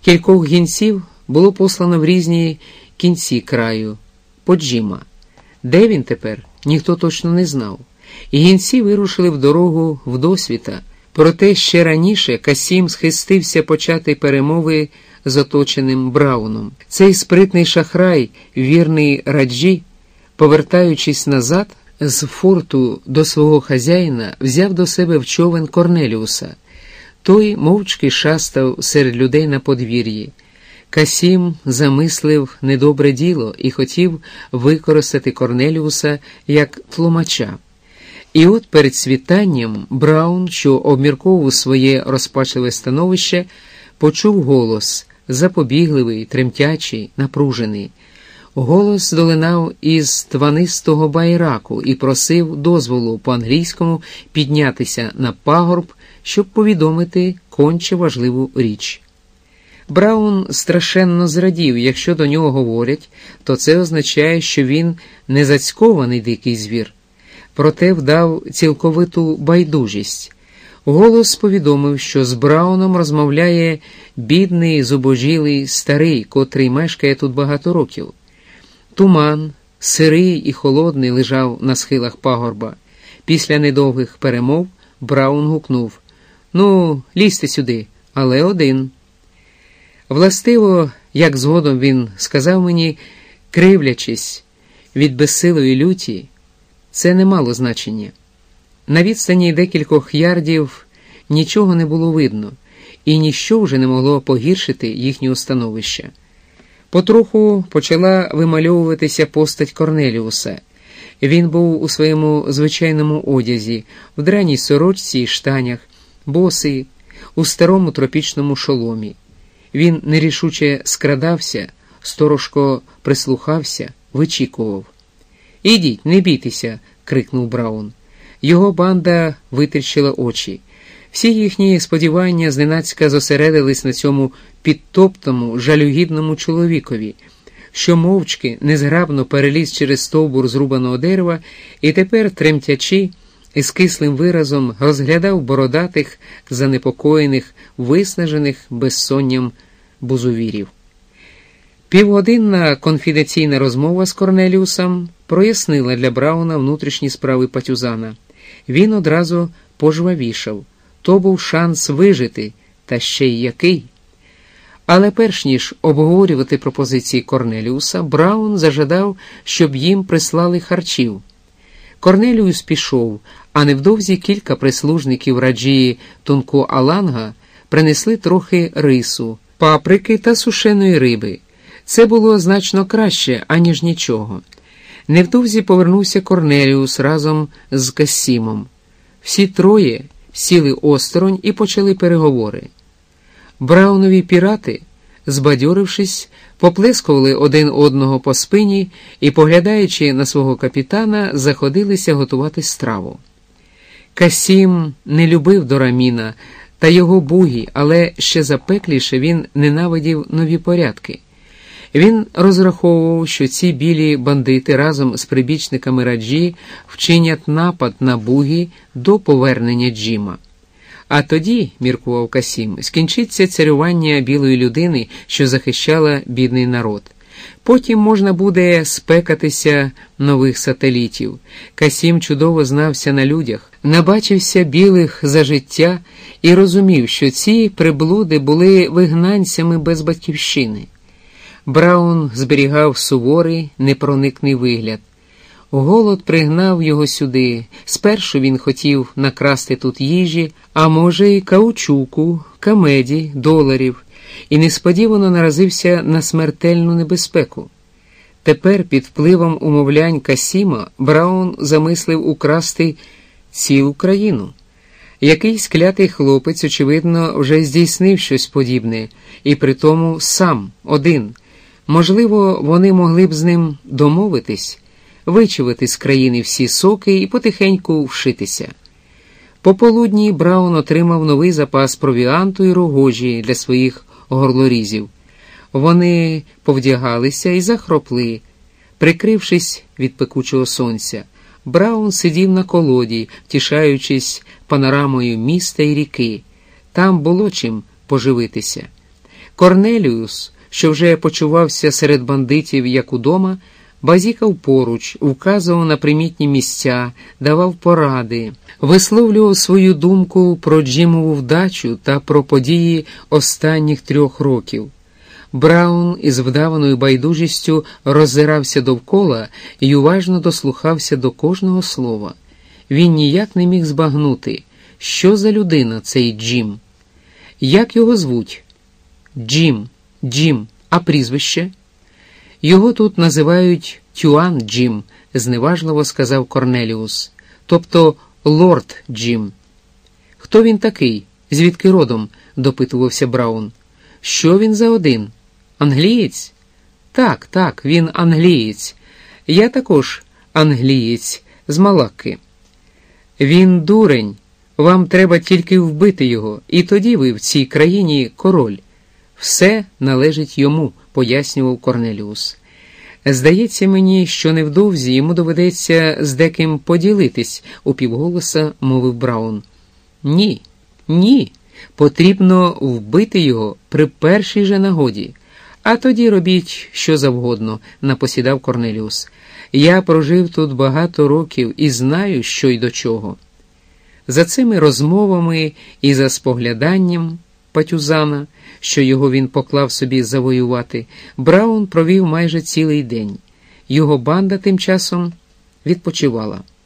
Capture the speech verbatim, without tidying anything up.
Кількох гінців було послано в різні кінці краю, по Джима. Де він тепер, ніхто точно не знав. І гінці вирушили в дорогу вдосвіта. Проте ще раніше Касім схистився почати перемови з оточеним Брауном. Цей спритний шахрай, вірний Раджі, повертаючись назад з форту до свого хазяїна, взяв до себе в човен Корнеліуса. Той мовчки шастав серед людей на подвір'ї. Касім замислив недобре діло і хотів використати Корнеліуса як тлумача. І от перед світанням Браун, що обмірковував своє розпачливе становище, почув голос, запобігливий, тремтячий, напружений. Голос долинав із тванистого байраку і просив дозволу по-англійському піднятися на пагорб, щоб повідомити конче важливу річ. Браун страшенно зрадів. Якщо до нього говорять, то це означає, що він не зацькований дикий звір. Проте вдав цілковиту байдужість. Голос повідомив, що з Брауном розмовляє бідний, зубожілий старий, котрий мешкає тут багато років. Туман, сирий і холодний, лежав на схилах пагорба. Після недовгих перемов Браун гукнув: «Ну, лізьте сюди, але один». Властиво, як згодом він сказав мені, кривлячись від безсилої люті, це не мало значення. На відстані декількох ярдів нічого не було видно, і ніщо вже не могло погіршити їхнього становища. Потроху почала вимальовуватися постать Корнеліуса. Він був у своєму звичайному одязі, в драній сорочці і штанях, босий, у старому тропічному шоломі. Він нерішуче скрадався, сторожко прислухався, вичікував. «Ідіть, не бійтеся!» – крикнув Браун. Його банда витріщила очі. Всі їхні сподівання зненацька зосередились на цьому підтоптому, жалюгідному чоловікові, що мовчки, незграбно переліз через стовбур зрубаного дерева і тепер, тремтячи, із кислим виразом розглядав бородатих, занепокоєних, виснажених безсонням бузувірів. Півгодинна конфіденційна розмова з Корнеліусом прояснила для Брауна внутрішні справи патюзана. Він одразу пожвавішав. То був шанс вижити, та ще й який. Але перш ніж обговорювати пропозиції Корнеліуса, Браун зажадав, щоб їм прислали харчів. Корнеліус пішов, а невдовзі кілька прислужників Раджії Тунку-Аланга принесли трохи рису, паприки та сушеної риби. Це було значно краще, аніж нічого. Невдовзі повернувся Корнеліус разом з Касімом. Всі троє сіли осторонь і почали переговори. Браунові пірати, збадьорившись, поплескували один одного по спині і, поглядаючи на свого капітана, заходилися готувати страву. Касім не любив Дораміна та його бугі, але ще запекліше він ненавидів нові порядки. Він розраховував, що ці білі бандити разом з прибічниками Раджі вчинять напад на бугі до повернення Джима. А тоді, міркував Касім, скінчиться царювання білої людини, що захищала бідний народ. Потім можна буде спекатися нових сателітів. Касім чудово знався на людях, набачився білих за життя і розумів, що ці приблуди були вигнанцями без батьківщини. Браун зберігав суворий, непроникний вигляд. Голод пригнав його сюди. Спершу він хотів накрасти тут їжі, а може й каучуку, камеді, доларів, і несподівано наразився на смертельну небезпеку. Тепер під впливом умовлянь Касіма Браун замислив украсти цілу країну. Якийсь клятий хлопець, очевидно, вже здійснив щось подібне, і притому сам, один. Можливо, вони могли б з ним домовитись, вичавити з країни всі соки і потихеньку вшитися. Пополудні Браун отримав новий запас провіанту і рогожі для своїх горлорізів. Вони повдягалися і захропли, прикрившись від пекучого сонця. Браун сидів на колоді, втішаючись панорамою міста і ріки. Там було чим поживитися. Корнеліус, що вже почувався серед бандитів, як удома, базікав поруч, вказував на примітні місця, давав поради, висловлював свою думку про Джимову вдачу та про події останніх трьох років. Браун із вдаваною байдужістю роззирався довкола і уважно дослухався до кожного слова. Він ніяк не міг збагнути, що за людина цей Джим. Як його звуть? Джим, Джим, а прізвище? Його тут називають Тюан Джим, зневажливо сказав Корнеліус, тобто лорд Джим. Хто він такий? Звідки родом? Допитувався Браун. Що він за один? Англієць? Так, так, він англієць. Я також англієць, з Малакки. Він дурень, вам треба тільки вбити його, і тоді ви в цій країні король. Все належить йому, пояснював Корнеліус. Здається мені, що невдовзі йому доведеться з деким поділитись, упівголоса мовив Браун. Ні, ні, потрібно вбити його при першій же нагоді. А тоді робіть що завгодно, напосідав Корнеліус. Я прожив тут багато років і знаю, що й до чого. За цими розмовами і за спогляданням патюзана, що його він поклав собі завоювати, Браун провів майже цілий день. Його банда тим часом відпочивала.